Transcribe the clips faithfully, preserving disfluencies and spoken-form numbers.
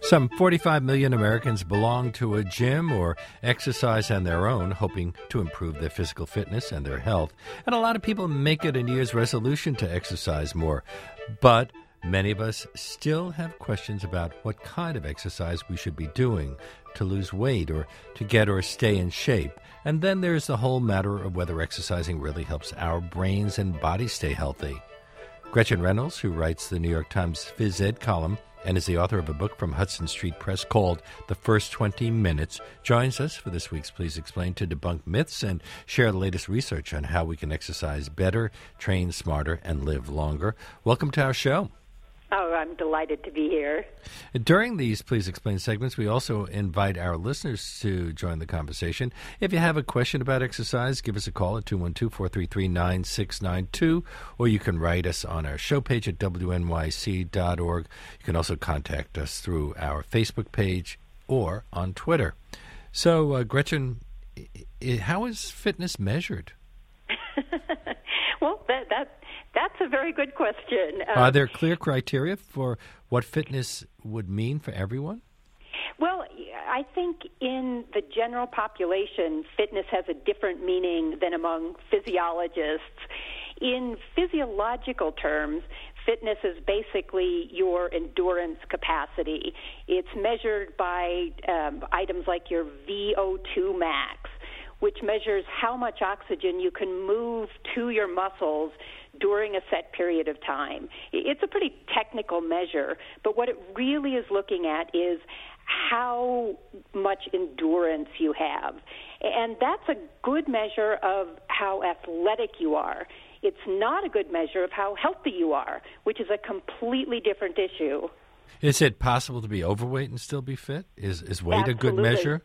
Some forty-five million Americans belong to a gym or exercise on their own, hoping to improve their physical fitness and their health. And a lot of people make it a New Year's resolution to exercise more. But many of us still have questions about what kind of exercise we should be doing to lose weight or to get or stay in shape. And then there's the whole matter of whether exercising really helps our brains and bodies stay healthy. Gretchen Reynolds, who writes the New York Times Phys Ed column and is the author of a book from Hudson Street Press called The First twenty minutes, joins us for this week's Please Explain to debunk myths and share the latest research on how we can exercise better, train smarter, and live longer. Welcome to our show. Oh, I'm delighted to be here. During these Please Explain segments, we also invite our listeners to join the conversation. If you have a question about exercise, give us a call at two one two, four three three, nine six nine two, or you can write us on our show page at W N Y C dot org. You can also contact us through our Facebook page or on Twitter. So, uh, Gretchen, I- how is fitness measured? well, that, that that's a very good question. Uh, Are there clear criteria for what fitness would mean for everyone? Well, I think in the general population, fitness has a different meaning than among physiologists. In physiological terms, fitness is basically your endurance capacity. It's measured by um, items like your V O two max, which measures how much oxygen you can move to your muscles during a set period of time. It's a pretty technical measure, but what it really is looking at is how much endurance you have. And that's a good measure of how athletic you are. It's not a good measure of how healthy you are, which is a completely different issue. Is it possible to be overweight and still be fit? Is, is weight Absolutely. a good measure?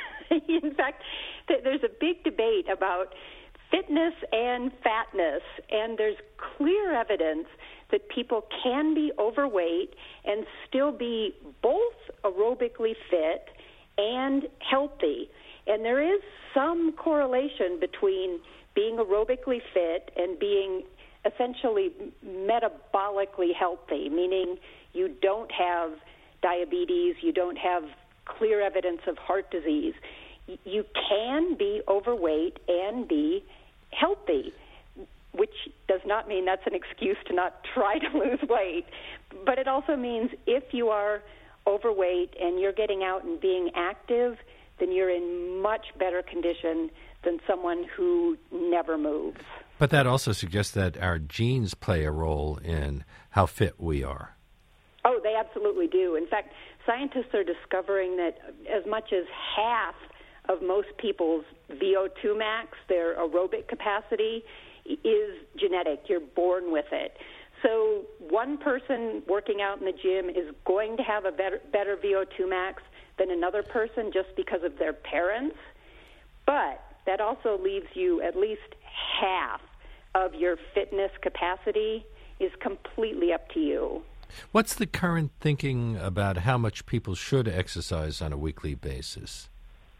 In fact, th- there's a big debate about fitness and fatness, and there's clear evidence that people can be overweight and still be both aerobically fit and healthy. And there is some correlation between being aerobically fit and being essentially metabolically healthy, meaning you don't have diabetes, you don't have clear evidence of heart disease. You can be overweight and be healthy, which does not mean that's an excuse to not try to lose weight. But it also means if you are overweight and you're getting out and being active, then you're in much better condition than someone who never moves. But that also suggests that our genes play a role in how fit we are. Oh, they absolutely do. In fact, scientists are discovering that as much as half of most people's V O two max, their aerobic capacity, is genetic. You're born with it. So one person working out in the gym is going to have a better, better V O two max than another person just because of their parents. But that also leaves you at least half of your fitness capacity is completely up to you. What's the current thinking about how much people should exercise on a weekly basis?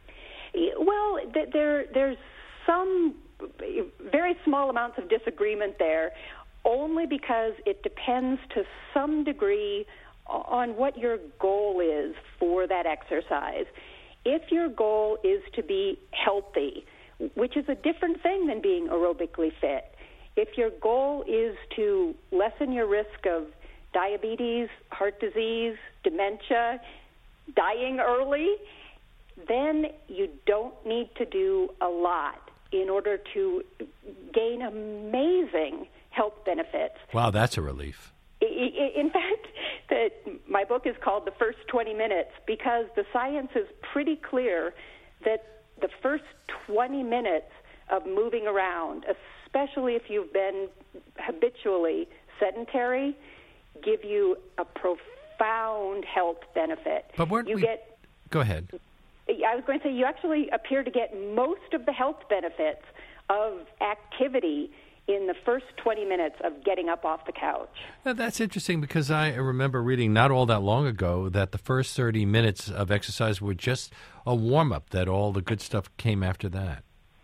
Well, there, there's some very small amounts of disagreement there, only because it depends to some degree on what your goal is for that exercise. If your goal is to be healthy, which is a different thing than being aerobically fit, if your goal is to lessen your risk of diabetes, heart disease, dementia, dying early, then you don't need to do a lot in order to gain amazing health benefits. Wow, that's a relief. In fact, the, my book is called The First twenty minutes because the science is pretty clear that the first twenty minutes of moving around, especially if you've been habitually sedentary, give you a profound health benefit. But weren't you we... get Go ahead. I was going to say, you actually appear to get most of the health benefits of activity in the first twenty minutes of getting up off the couch. Now, that's interesting because I remember reading not all that long ago that the first thirty minutes of exercise were just a warm-up, that all the good stuff came after that.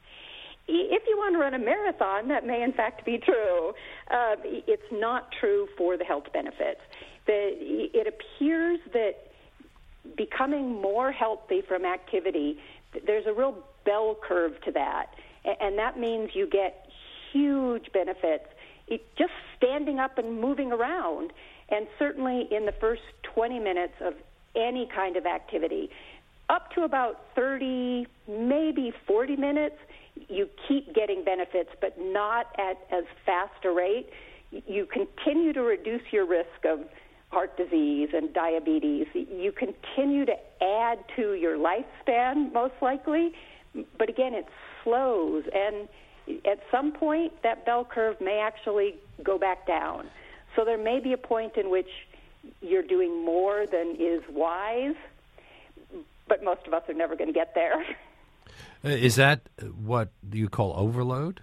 If you want to run a marathon, that may in fact be true. Uh, it's not true for the health benefits. The, it appears that becoming more healthy from activity, there's a real bell curve to that. And that means you get huge benefits it, just standing up and moving around. And certainly in the first twenty minutes of any kind of activity, up to about thirty, maybe forty minutes, you keep getting benefits, but not at as fast a rate. You continue to reduce your risk of heart disease and diabetes. You continue to add to your lifespan, most likely, but again, it slows. And at some point, that bell curve may actually go back down. So there may be a point in which you're doing more than is wise, but most of us are never going to get there. Is that what you call overload?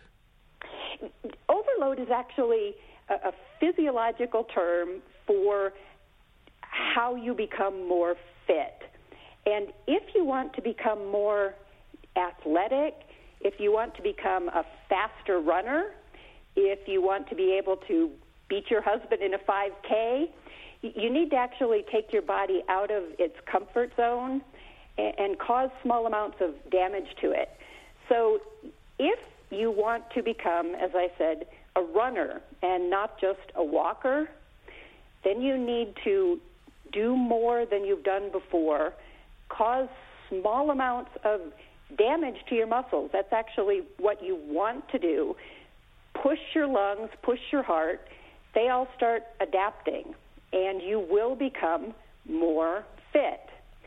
Overload is actually a, a physiological term for how you become more fit. And if you want to become more athletic, if you want to become a faster runner, if you want to be able to beat your husband in a five K, you need to actually take your body out of its comfort zone and, and cause small amounts of damage to it. So if you want to become, as I said, a runner and not just a walker, then you need to do more than you've done before, cause small amounts of damage to your muscles. That's actually what you want to do. Push your lungs, push your heart. They all start adapting, and you will become more fit.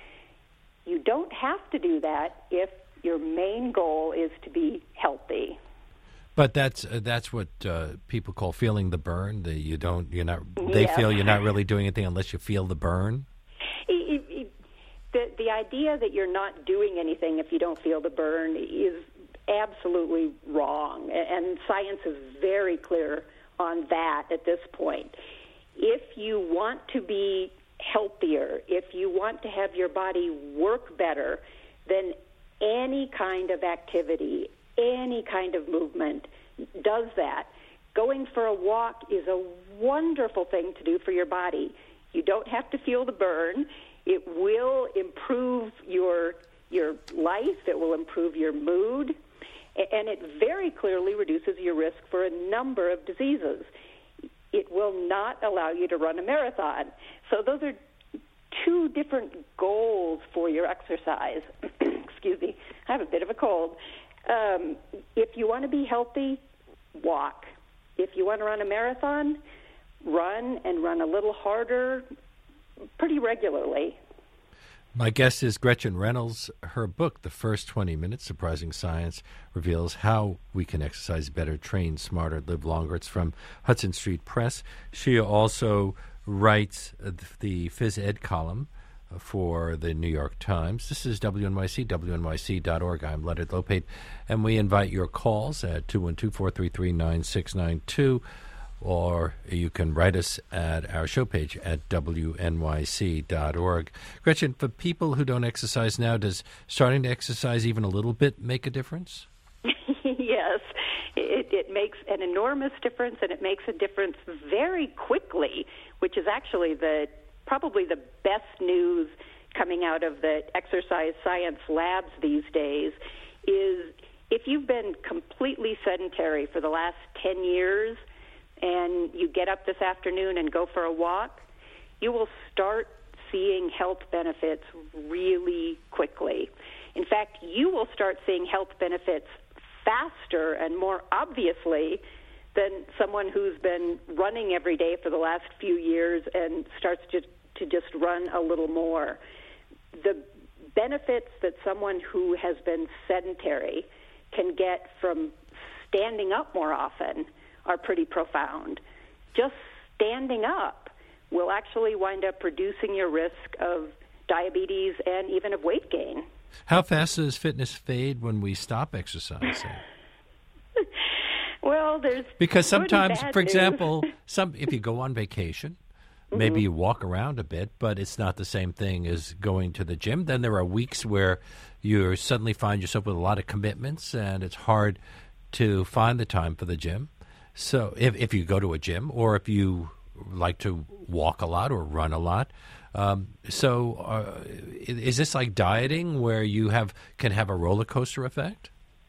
You don't have to do that if your main goal is to be healthy. But that's uh, that's what uh, people call feeling the burn. The, you don't, you're not. They Yes. feel you're not really doing anything unless you feel the burn. It- it- The, the idea that you're not doing anything if you don't feel the burn is absolutely wrong, and science is very clear on that at this point. If you want to be healthier, if you want to have your body work better, then any kind of activity, any kind of movement does that. Going for a walk is a wonderful thing to do for your body. You don't have to feel the burn. It will improve your your life. It will improve your mood. And it very clearly reduces your risk for a number of diseases. It will not allow you to run a marathon. So those are two different goals for your exercise. Excuse me. I have a bit of a cold. Um, if you want to be healthy, walk. If you want to run a marathon, run and run a little harder pretty regularly. My guest is Gretchen Reynolds. Her book, The First twenty minutes, Surprising Science, reveals how we can exercise better, train smarter, live longer. It's from Hudson Street Press. She also writes the Phys Ed column for the New York Times. This is W N Y C, W N Y C dot org. I'm Leonard Lopate, and we invite your calls at two one two, four three three, nine six nine two. Or you can write us at our show page at W N Y C dot org. Gretchen, for people who don't exercise now, does starting to exercise even a little bit make a difference? Yes, it, it makes an enormous difference, and it makes a difference very quickly, which is actually the probably the best news coming out of the exercise science labs these days, is if you've been completely sedentary for the last ten years, and you get up this afternoon and go for a walk, you will start seeing health benefits really quickly. In fact, you will start seeing health benefits faster and more obviously than someone who's been running every day for the last few years and starts to, to just run a little more. The benefits that someone who has been sedentary can get from standing up more often are pretty profound. Just standing up will actually wind up reducing your risk of diabetes and even of weight gain. How fast does fitness fade when we stop exercising? Well, there's because good and sometimes, bad for news. example, some if you go on vacation, maybe Mhm. you walk around a bit, but it's not the same thing as going to the gym. Then there are weeks where you suddenly find yourself with a lot of commitments, and it's hard to find the time for the gym. So if if you go to a gym, or if you like to walk a lot or run a lot. Um, so uh, is this like dieting where you have can have a roller coaster effect?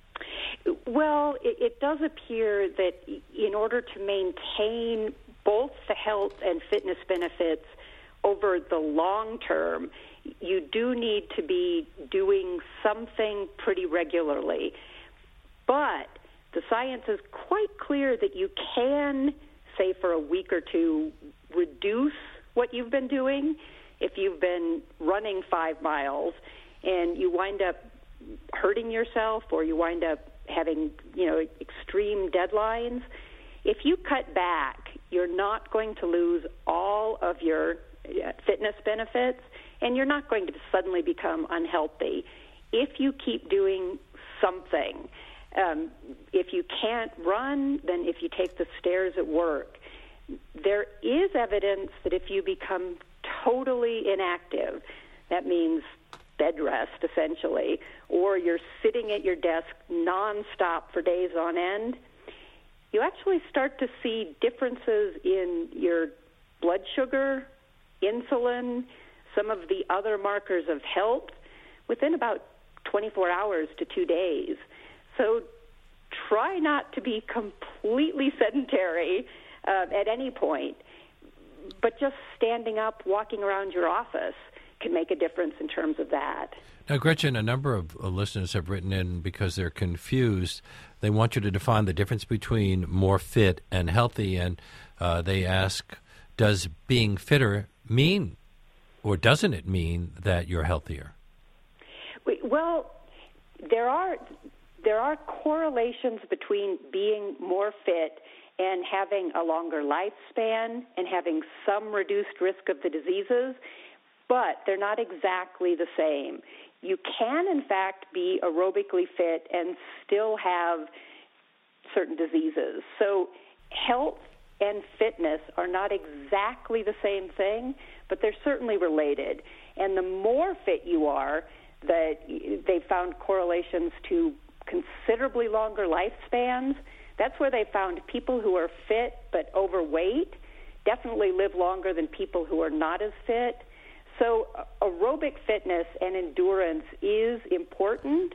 Well, it, it does appear that in order to maintain both the health and fitness benefits over the long term, you do need to be doing something pretty regularly. But the science is quite clear that you can, say for a week or two, reduce what you've been doing. If you've been running five miles and you wind up hurting yourself or you wind up having, you know, extreme deadlines, if you cut back, you're not going to lose all of your fitness benefits, and you're not going to suddenly become unhealthy if you keep doing something. Um, if you can't run, then if you take the stairs at work. There is evidence that if you become totally inactive, that means bed rest essentially, or you're sitting at your desk nonstop for days on end, you actually start to see differences in your blood sugar, insulin, some of the other markers of health within about twenty-four hours to two days. So try not to be completely sedentary uh, at any point, but just standing up, walking around your office can make a difference in terms of that. Now, Gretchen, a number of uh, listeners have written in because they're confused. They want you to define the difference between more fit and healthy, and uh, they ask, does being fitter mean, or doesn't it mean that you're healthier? Well, there are there are correlations between being more fit and having a longer lifespan and having some reduced risk of the diseases, but they're not exactly the same. You can, in fact, be aerobically fit and still have certain diseases. So health and fitness are not exactly the same thing, but they're certainly related. And the more fit you are, that they found correlations to considerably longer lifespans. That's where they found people who are fit but overweight definitely live longer than people who are not as fit. So aerobic fitness and endurance is important,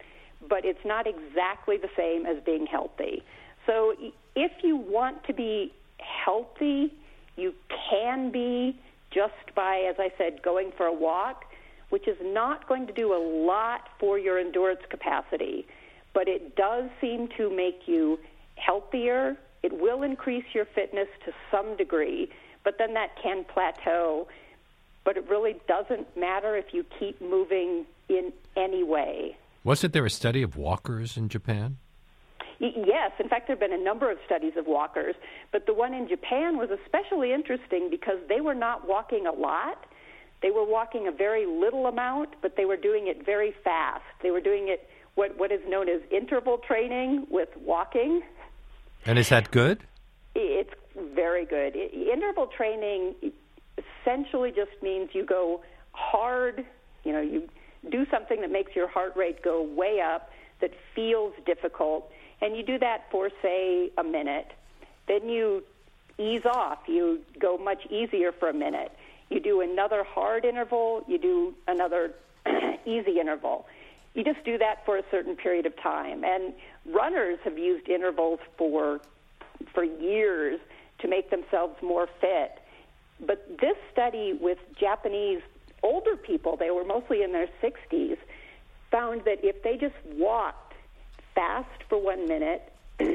but it's not exactly the same as being healthy. So if you want to be healthy, you can be just by, as I said, going for a walk, which is not going to do a lot for your endurance capacity, but it does seem to make you healthier. It will increase your fitness to some degree, but then that can plateau. But it really doesn't matter if you keep moving in any way. Wasn't there a study of walkers in Japan? Y- yes. In fact, there have been a number of studies of walkers, but the one in Japan was especially interesting because they were not walking a lot. They were walking a very little amount, but they were doing it very fast. They were doing it what, what is known as interval training with walking. And is that good? It's very good. I- interval training essentially just means you go hard, you know, you do something that makes your heart rate go way up, that feels difficult, and you do that for, say, a minute. Then you ease off. You go much easier for a minute. You do another hard interval. You do another easy interval. You just do that for a certain period of time. And runners have used intervals for for years to make themselves more fit. But this study with Japanese older people, they were mostly in their sixties, found that if they just walked fast for one minute,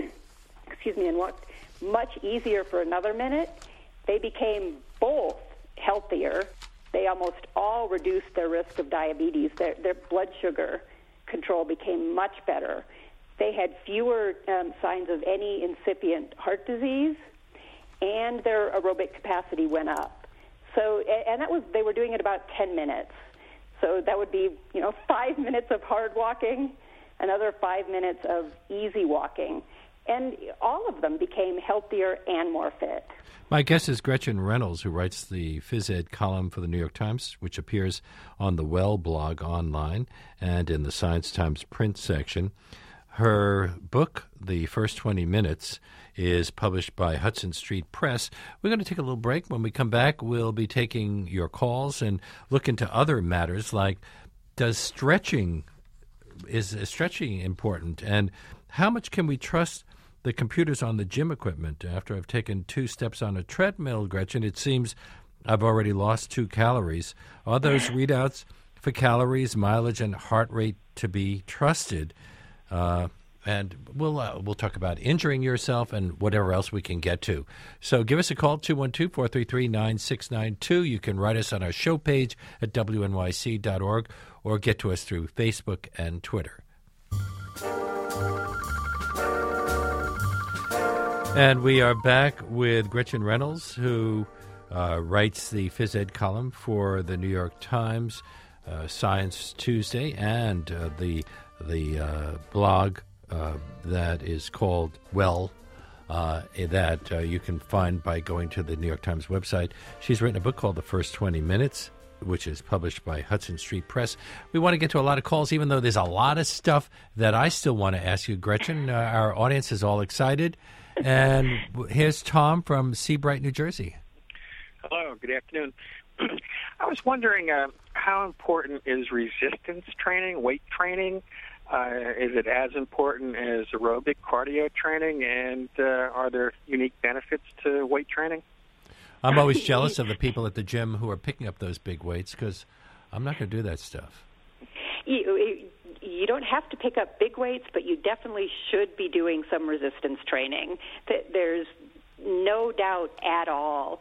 excuse me, and walked much easier for another minute, they became both healthier. They almost all reduced their risk of diabetes. Their, their blood sugar control became much better. They had fewer um, signs of any incipient heart disease, and their aerobic capacity went up. So, and that was, they were doing it about ten minutes. So that would be, you know, five minutes of hard walking, another five minutes of easy walking. And all of them became healthier and more fit. My guest is Gretchen Reynolds, who writes the phys ed column for the New York Times, which appears on the Well blog online and in the Science Times print section. Her book, The First twenty minutes, is published by Hudson Street Press. We're going to take a little break. When we come back, we'll be taking your calls and look into other matters like, does stretching, is stretching important? And how much can we trust the computers on the gym equipment? After I've taken two steps on a treadmill, Gretchen, it seems I've already lost two calories. Are those readouts for calories, mileage, and heart rate to be trusted? Uh, and we'll uh, we'll talk about injuring yourself and whatever else we can get to. So give us a call, two one two, four three three, nine six nine two. You can write us on our show page at W N Y C dot org or get to us through Facebook and Twitter. And we are back with Gretchen Reynolds, who uh, writes the phys ed column for the New York Times, uh, Science Tuesday, and uh, the the uh, blog uh, that is called Well, uh, that uh, you can find by going to the New York Times website. She's written a book called The First twenty minutes, which is published by Hudson Street Press. We want to get to a lot of calls, even though there's a lot of stuff that I still want to ask you, Gretchen. Uh, our audience is all excited. And here's Tom from Seabright, New Jersey. Hello, good afternoon. I was wondering uh, how important is resistance training, weight training? Uh, is it as important as aerobic cardio training? And uh, are there unique benefits to weight training? I'm always jealous of the people at the gym who are picking up those big weights because I'm not going to do that stuff. You, you don't have to pick up big weights, but you definitely should be doing some resistance training. There's no doubt at all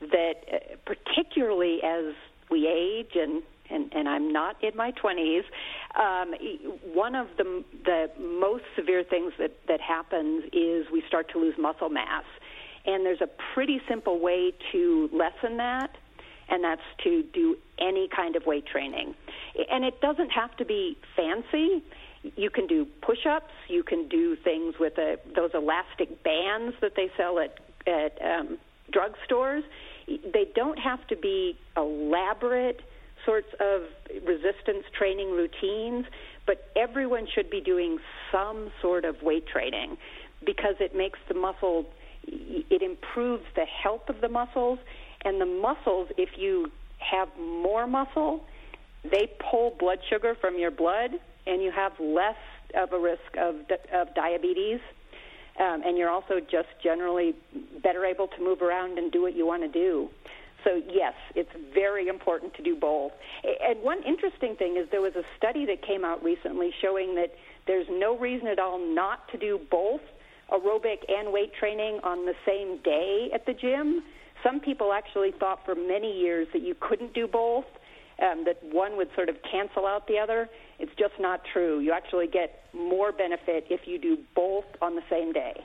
that particularly as we age, and, and, and I'm not in my twenties, um, one of the, the most severe things that, that happens is we start to lose muscle mass. And there's a pretty simple way to lessen that, and that's to do any kind of weight training. And it doesn't have to be fancy. You can do push-ups. You can do things with a, those elastic bands that they sell at, at um, drugstores. They don't have to be elaborate sorts of resistance training routines, but everyone should be doing some sort of weight training because it makes the muscle, it improves the health of the muscles, and the muscles, if you have more muscle, they pull blood sugar from your blood, and you have less of a risk of, of diabetes, um, and you're also just generally better able to move around and do what you want to do. So, yes, it's very important to do both. And one interesting thing is there was a study that came out recently showing that there's no reason at all not to do both aerobic and weight training on the same day at the gym. Some people actually thought for many years that you couldn't do both, um, that one would sort of cancel out the other. It's just not true. You actually get more benefit if you do both on the same day.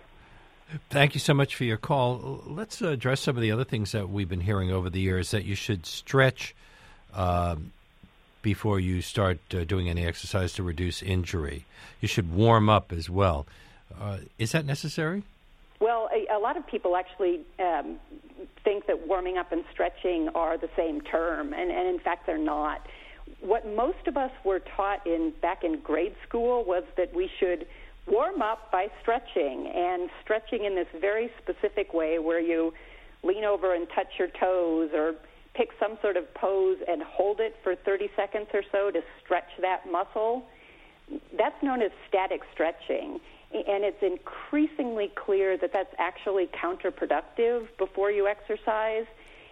Thank you so much for your call. Let's address some of the other things that we've been hearing over the years, that you should stretch uh, before you start uh, doing any exercise to reduce injury. You should warm up as well. Uh, is that necessary? Well, a, a lot of people actually um, think that warming up and stretching are the same term, and, and in fact they're not. What most of us were taught in back in grade school was that we should warm up by stretching, and stretching in this very specific way where you lean over and touch your toes or pick some sort of pose and hold it for thirty seconds or so to stretch that muscle. That's known as static stretching. And it's increasingly clear that that's actually counterproductive before you exercise.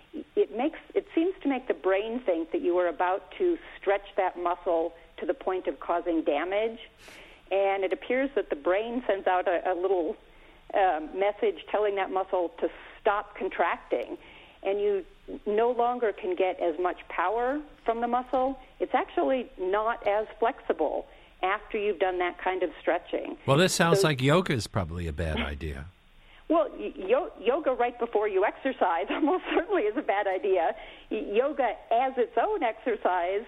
It makes it seems to make the brain think that you are about to stretch that muscle to the point of causing damage. And it appears that the brain sends out a, a little uh, message telling that muscle to stop contracting. And you no longer can get as much power from the muscle. It's actually not as flexible after you've done that kind of stretching. Well, this sounds so, like yoga is probably a bad idea. Well, yo- yoga right before you exercise almost certainly is a bad idea. Yoga as its own exercise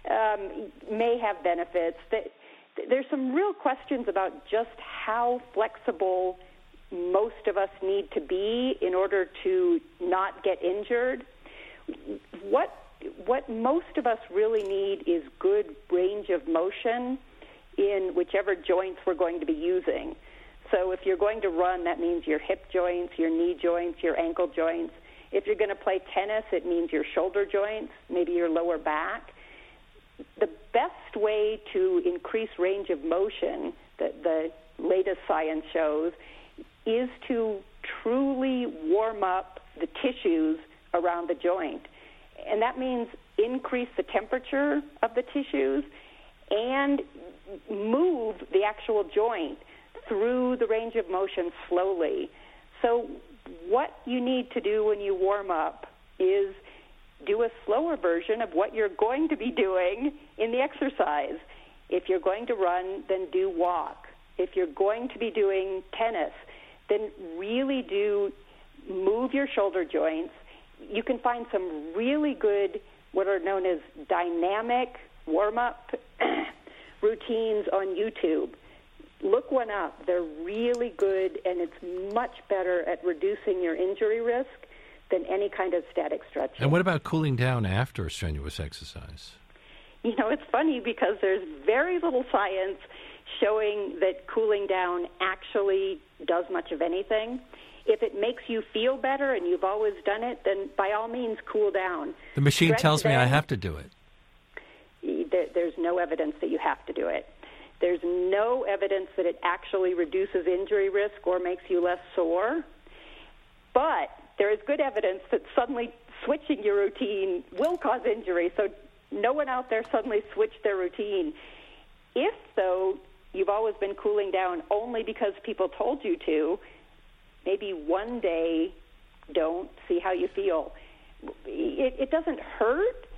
um, may have benefits. There's some real questions about just how flexible most of us need to be in order to not get injured. What what most of us really need is good range of motion. in whichever joints we're going to be using. So if you're going to run, that means your hip joints, your knee joints, your ankle joints. If you're going to play tennis, it means your shoulder joints, maybe your lower back. The best way to increase range of motion that the latest science shows is to truly warm up the tissues around the joint. And that means increase the temperature of the tissues and move the actual joint through the range of motion slowly. So what you need to do when you warm up is do a slower version of what you're going to be doing in the exercise. If you're going to run, then do walk. If you're going to be doing tennis, then really do move your shoulder joints. You can find some really good, what are known as dynamic warm-up routines on YouTube. Look one up. They're really good, and it's much better at reducing your injury risk than any kind of static stretching. And what about cooling down after strenuous exercise? You know, it's funny because there's very little science showing that cooling down actually does much of anything. If it makes you feel better and you've always done it, then by all means cool down. The machine Stretch tells me then. I have to do it. There, there's no evidence that you have to do it. There's no evidence that it actually reduces injury risk or makes you less sore. But there is good evidence that suddenly switching your routine will cause injury. So no one out there suddenly switched their routine. If, though, you've always been cooling down only because people told you to, maybe one day don't, see how you feel. It, it doesn't hurt.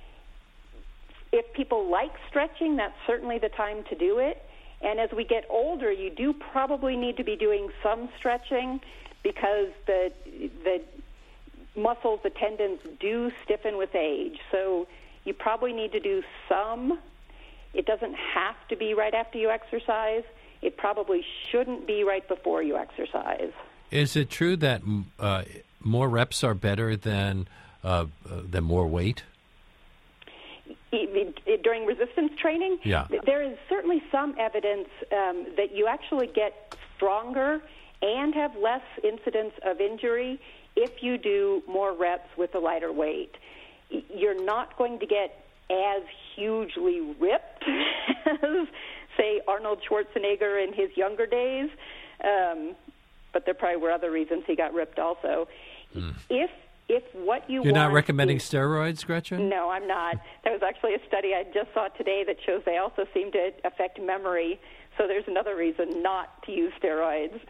If people like stretching, that's certainly the time to do it. And as we get older, you do probably need to be doing some stretching because the the muscles, the tendons do stiffen with age. So you probably need to do some. It doesn't have to be right after you exercise. It probably shouldn't be right before you exercise. Is it true that uh, more reps are better than uh, uh, than more weight? During resistance training, yeah. there is certainly some evidence um, that you actually get stronger and have less incidence of injury if you do more reps with a lighter weight. You're not going to get as hugely ripped as, say, Arnold Schwarzenegger in his younger days, um, but there probably were other reasons he got ripped also. Mm. If If what you You're want not recommending is, steroids, Gretchen? No, I'm not. There was actually a study I just saw today that shows they also seem to affect memory. So there's another reason not to use steroids.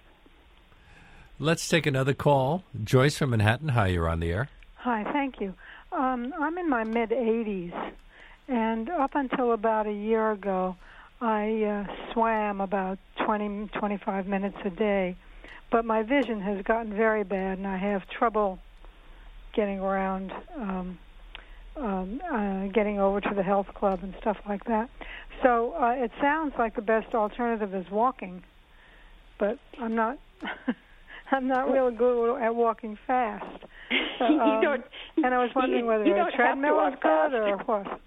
Let's take another call. Joyce from Manhattan. Hi, you're on the air. Hi, thank you. Um, I'm in my mid-eighties, and up until about a year ago, I uh, swam about twenty, twenty-five minutes a day. But my vision has gotten very bad, and I have trouble getting around, um, um, uh, getting over to the health club and stuff like that. So uh, it sounds like the best alternative is walking, but I'm not. I'm not really good at walking fast. So, um, you don't, and I was wondering you, whether you a treadmill is good fast. or what.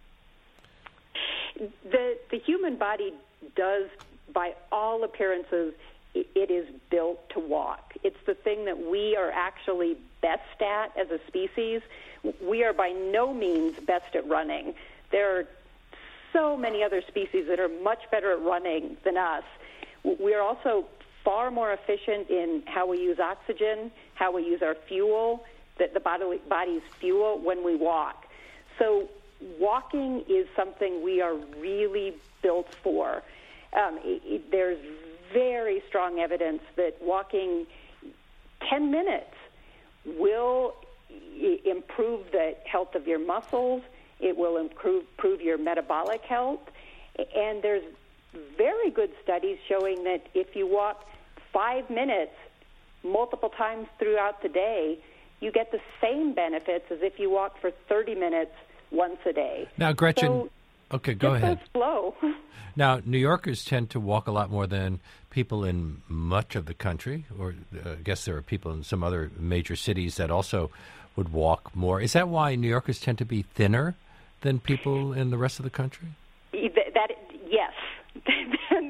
The the human body does, by all appearances, it is built to walk. It's the thing that we are actually best at as a species. We are by no means best at running. There are so many other species that are much better at running than us. We are also far more efficient in how we use oxygen, how we use our fuel, the, the body, body's fuel when we walk. So walking is something we are really built for. Um, it, it, there's very strong evidence that walking ten minutes will I- improve the health of your muscles. It will improve, improve your metabolic health. And there's very good studies showing that if you walk five minutes multiple times throughout the day, you get the same benefits as if you walk for thirty minutes once a day. Now, Gretchen, so okay, go just ahead. Go slow. Now, New Yorkers tend to walk a lot more than people in much of the country, or uh, I guess there are people in some other major cities that also would walk more. Is that why New Yorkers tend to be thinner than people in the rest of the country? That, that yes.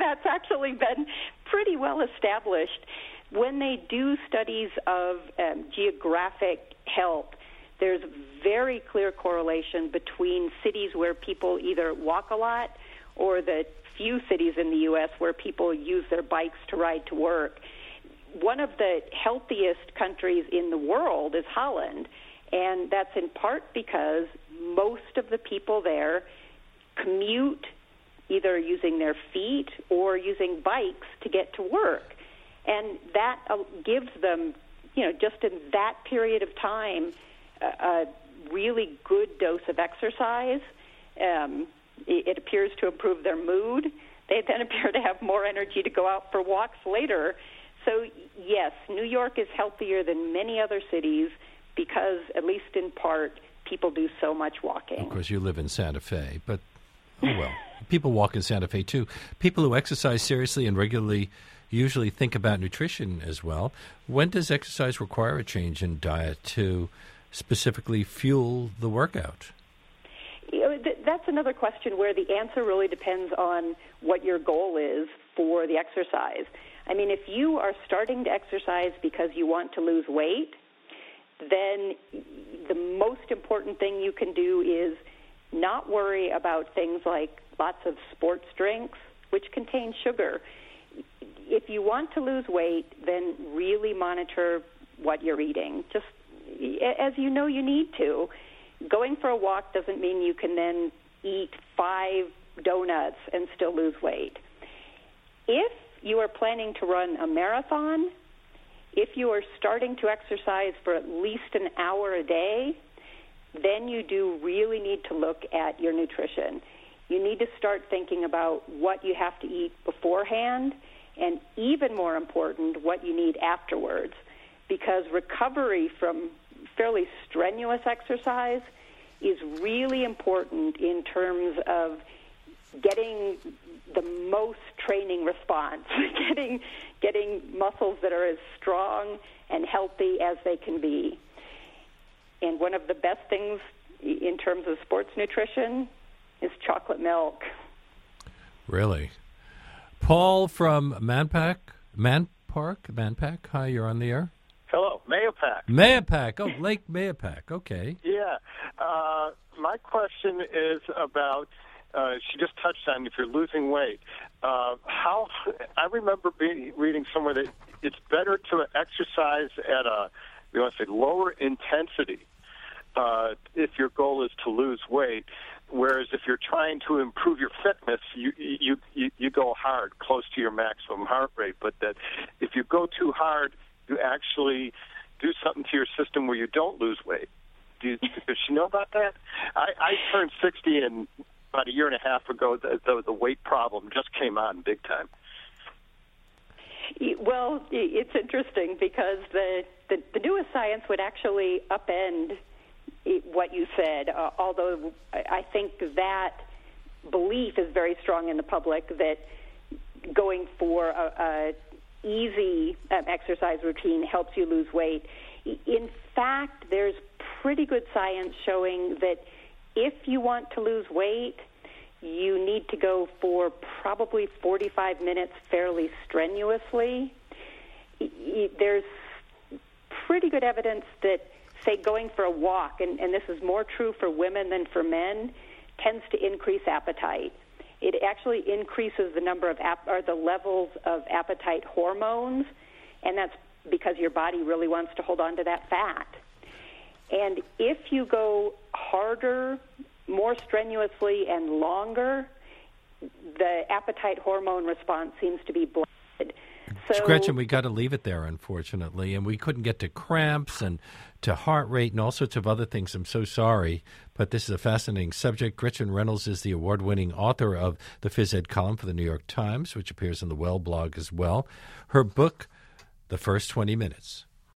that's actually been pretty well established. When they do studies of um, geographic health, there's very clear correlation between cities where people either walk a lot or the few cities in the U S where people use their bikes to ride to work. One of the healthiest countries in the world is Holland, and that's in part because most of the people there commute either using their feet or using bikes to get to work. And that uh, gives them, you know, just in that period of time, a, a really good dose of exercise. Um, it, it appears to improve their mood. They then appear to have more energy to go out for walks later. So, yes, New York is healthier than many other cities because, at least in part, people do so much walking. Of course, you live in Santa Fe, but, oh well, people walk in Santa Fe, too. People who exercise seriously and regularly usually think about nutrition as well. When does exercise require a change in diet to specifically fuel the workout? You know, th- that's another question where the answer really depends on what your goal is for the exercise. I mean, if you are starting to exercise because you want to lose weight, then the most important thing you can do is not worry about things like lots of sports drinks, which contain sugar. If you want to lose weight, then really monitor what you're eating, just as you know you need to. Going for a walk doesn't mean you can then eat five donuts and still lose weight. If you are planning to run a marathon, if you are starting to exercise for at least an hour a day, then you do really need to look at your nutrition. You need to start thinking about what you have to eat beforehand, and even more important, what you need afterwards, because recovery from fairly strenuous exercise is really important in terms of getting the most training response, getting getting muscles that are as strong and healthy as they can be. And one of the best things in terms of sports nutrition is chocolate milk. Really? Paul from Manpack, Manpark, Manpack. Hi, you're on the air. Hello, Mahopac. Mahopac. Oh, Lake Mahopac. Okay. Yeah. Uh, my question is about, uh, she just touched on if you're losing weight. Uh, how, I remember being, reading somewhere that it's better to exercise at a, we want to say, lower intensity uh, if your goal is to lose weight. Whereas if you're trying to improve your fitness, you, you you you go hard, close to your maximum heart rate. But that if you go too hard, you actually do something to your system where you don't lose weight. Do you, does she know about that? I, I turned sixty, and about a year and a half ago, the, the, the weight problem just came on big time. Well, it's interesting because the, the, the newest science would actually upend what you said, uh, although I think that belief is very strong in the public that going for a, a easy um, exercise routine helps you lose weight. In fact, there's pretty good science showing that if you want to lose weight, you need to go for probably forty-five minutes fairly strenuously. There's pretty good evidence that, say, going for a walk, and, and this is more true for women than for men, tends to increase appetite. It actually increases the number of ap- or the levels of appetite hormones, and that's because your body really wants to hold on to that fat. And if you go harder, more strenuously, and longer, the appetite hormone response seems to be blunted. So, Gretchen, we got to leave it there, unfortunately, and we couldn't get to cramps and to heart rate and all sorts of other things. I'm so sorry, but this is a fascinating subject. Gretchen Reynolds is the award-winning author of the Phys Ed column for the New York Times, which appears in the Well blog as well. Her book, The First twenty minutes,